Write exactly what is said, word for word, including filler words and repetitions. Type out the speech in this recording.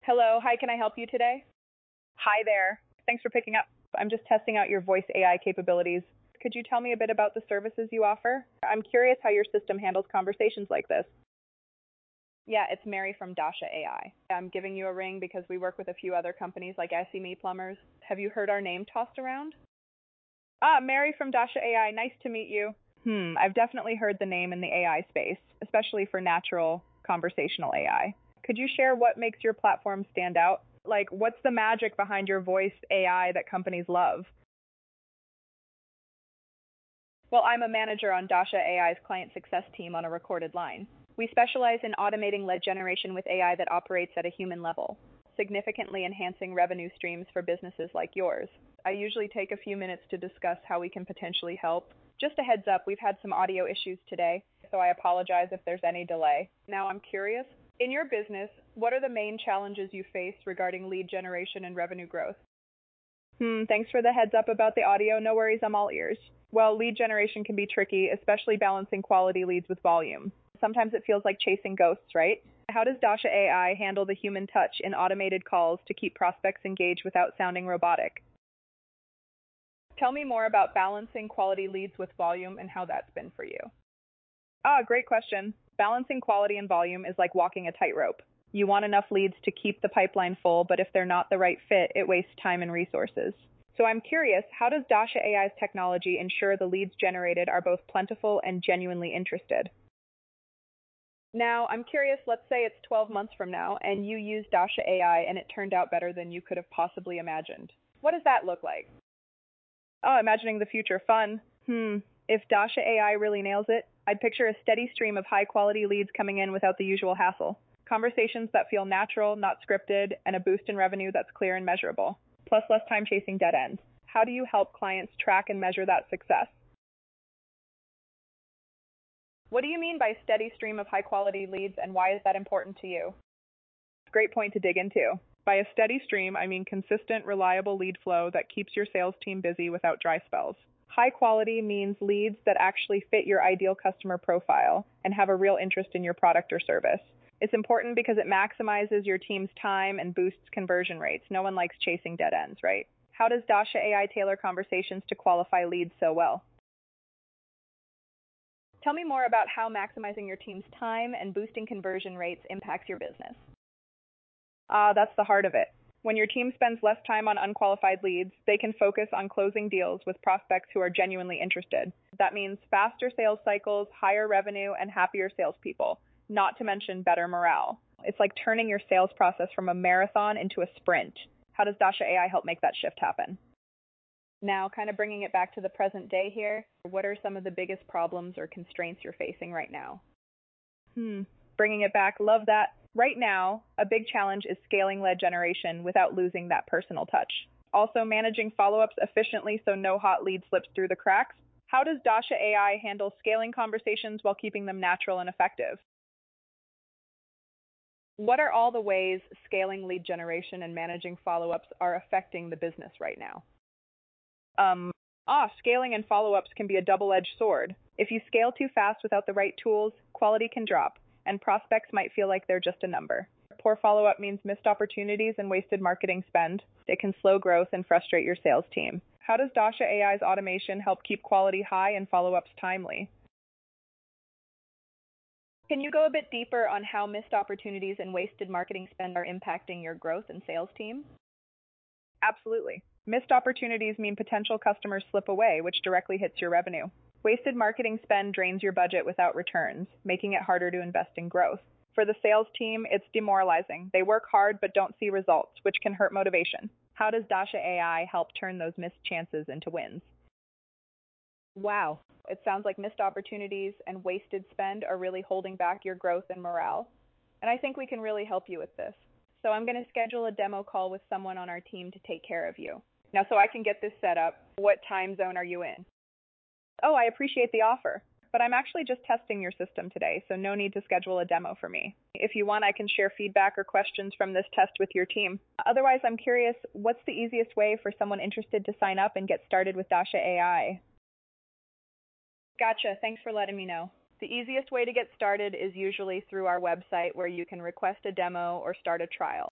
Hello, hi, can I help you today? Hi there. Thanks for picking up. I'm just testing out your voice A I capabilities. Could you tell me a bit about the services you offer? I'm curious how your system handles conversations like this. Yeah, it's Mary from Dasha A I. I'm giving you a ring because we work with a few other companies like S E M E Plumbers. Have you heard our name tossed around? Ah, Mary from Dasha A I. Nice to meet you. Hmm, I've definitely heard the name in the A I space, especially for natural conversational A I. Could you share what makes your platform stand out? Like, what's the magic behind your voice A I that companies love? Well, I'm a manager on Dasha A I's client success team on a recorded line. We specialize in automating lead generation with A I that operates at a human level, significantly enhancing revenue streams for businesses like yours. I usually take a few minutes to discuss how we can potentially help. Just a heads up, we've had some audio issues today, so I apologize if there's any delay. Now I'm curious, in your business, what are the main challenges you face regarding lead generation and revenue growth? Hmm, thanks for the heads up about the audio. No worries, I'm all ears. Well, lead generation can be tricky, especially balancing quality leads with volume. Sometimes it feels like chasing ghosts, right? How does Dasha A I handle the human touch in automated calls to keep prospects engaged without sounding robotic? Tell me more about balancing quality leads with volume and how that's been for you. Ah, great question. Balancing quality and volume is like walking a tightrope. You want enough leads to keep the pipeline full, but if they're not the right fit, it wastes time and resources. So I'm curious, how does Dasha A I's technology ensure the leads generated are both plentiful and genuinely interested? Now, I'm curious, let's say it's twelve months from now, and you use Dasha A I and it turned out better than you could have possibly imagined. What does that look like? Oh, imagining the future, fun. Hmm, if Dasha A I really nails it, I'd picture a steady stream of high-quality leads coming in without the usual hassle. Conversations that feel natural, not scripted, and a boost in revenue that's clear and measurable. Plus less time chasing dead ends. How do you help clients track and measure that success? What do you mean by steady stream of high-quality leads, and why is that important to you? Great point to dig into. By a steady stream, I mean consistent, reliable lead flow that keeps your sales team busy without dry spells. High quality means leads that actually fit your ideal customer profile and have a real interest in your product or service. It's important because it maximizes your team's time and boosts conversion rates. No one likes chasing dead ends, right? How does Dasha A I tailor conversations to qualify leads so well? Tell me more about how maximizing your team's time and boosting conversion rates impacts your business. Ah, that's the heart of it. When your team spends less time on unqualified leads, they can focus on closing deals with prospects who are genuinely interested. That means faster sales cycles, higher revenue, and happier salespeople, not to mention better morale. It's like turning your sales process from a marathon into a sprint. How does Dasha A I help make that shift happen? Now, kind of bringing it back to the present day here, what are some of the biggest problems or constraints you're facing right now? Hmm, bringing it back, love that. Right now, a big challenge is scaling lead generation without losing that personal touch. Also, managing follow-ups efficiently so no hot lead slips through the cracks. How does Dasha A I handle scaling conversations while keeping them natural and effective? What are all the ways scaling lead generation and managing follow-ups are affecting the business right now? Um, ah, scaling and follow-ups can be a double-edged sword. If you scale too fast without the right tools, quality can drop, and prospects might feel like they're just a number. Poor follow-up means missed opportunities and wasted marketing spend. It can slow growth and frustrate your sales team. How does Dasha A I's automation help keep quality high and follow-ups timely? Can you go a bit deeper on how missed opportunities and wasted marketing spend are impacting your growth and sales team? Absolutely. Missed opportunities mean potential customers slip away, which directly hits your revenue. Wasted marketing spend drains your budget without returns, making it harder to invest in growth. For the sales team, it's demoralizing. They work hard but don't see results, which can hurt motivation. How does Dasha A I help turn those missed chances into wins? Wow, it sounds like missed opportunities and wasted spend are really holding back your growth and morale. And I think we can really help you with this. So I'm going to schedule a demo call with someone on our team to take care of you. Now, so I can get this set up, what time zone are you in? Oh, I appreciate the offer, but I'm actually just testing your system today, so no need to schedule a demo for me. If you want, I can share feedback or questions from this test with your team. Otherwise, I'm curious, what's the easiest way for someone interested to sign up and get started with Dasha A I? Gotcha. Thanks for letting me know. The easiest way to get started is usually through our website where you can request a demo or start a trial.